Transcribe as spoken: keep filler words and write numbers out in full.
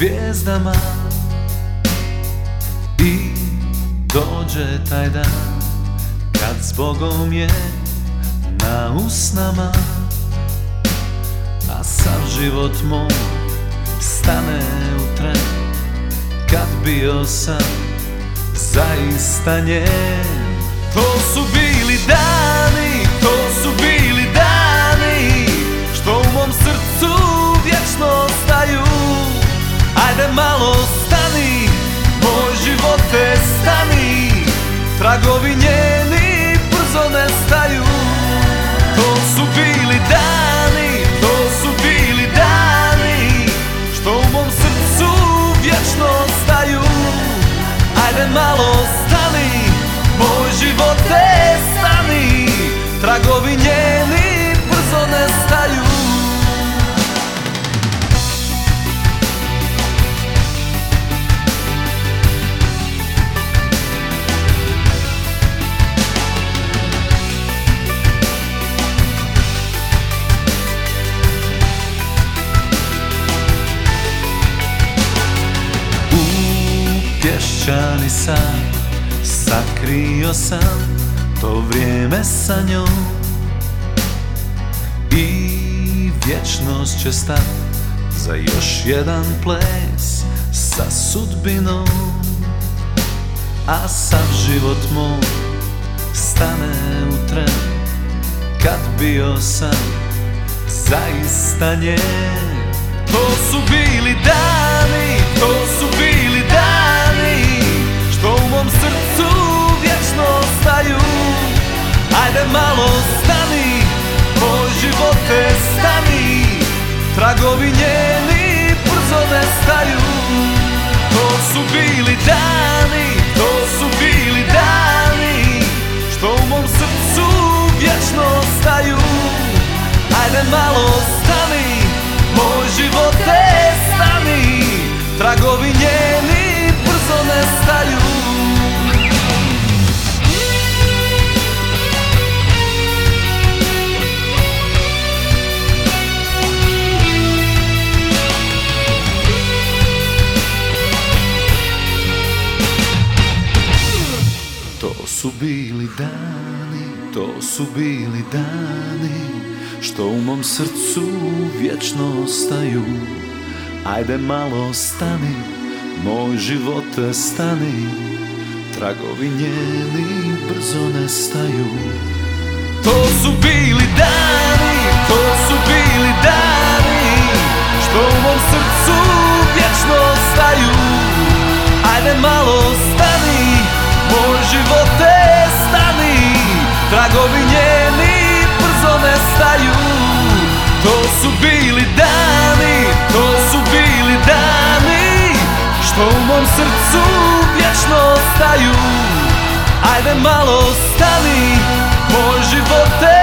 zvijezdama i dođe taj dan kad s Bogom je na usnama, a sav život moj stane u tren kad bio sam zaista njen. To su bili dani, to su bili dani što u mom srcu vječno ostaju. Ajde malo stani, moj živote stani, tragovi njeni brzo nestaju. To su bili dani, to su bili dani što u mom srcu vječno ostaju. Ajde malo stani, moj živote stani, tragovi njeni brzo nestaju. Pješčani san, sakrio sam to vrijeme sa njom i vječnost će stat za još jedan ples sa sudbinom. A sav život moj stane u tren kad bio sam zaista njen. To su bili dani, to su bili dani što u mom srcu vječno ostaju. Ajde malo stani, moj živote stani, tragovi njeni brzo nestaju. To su bili dani, to su bili dani što u mom srcu vječno ostaju. Ajde malo stani, moj živote stani, tragovi njeni brzo nestaju. To su bili dani, to su bili dani što u mom srcu vječno ostaju. Ajde malo stani, moj živote stani, tragovi njeni brzo nestaju. To su bili dani, to su bili dani što u mom srcu vječno ostaju. Ajde malo stani, moj živote stani, tragovi njeni brzo nestaju. To su bili dani, to su bili dani što u mom srcu vječno ostaju. Ajde malo stani, moj živote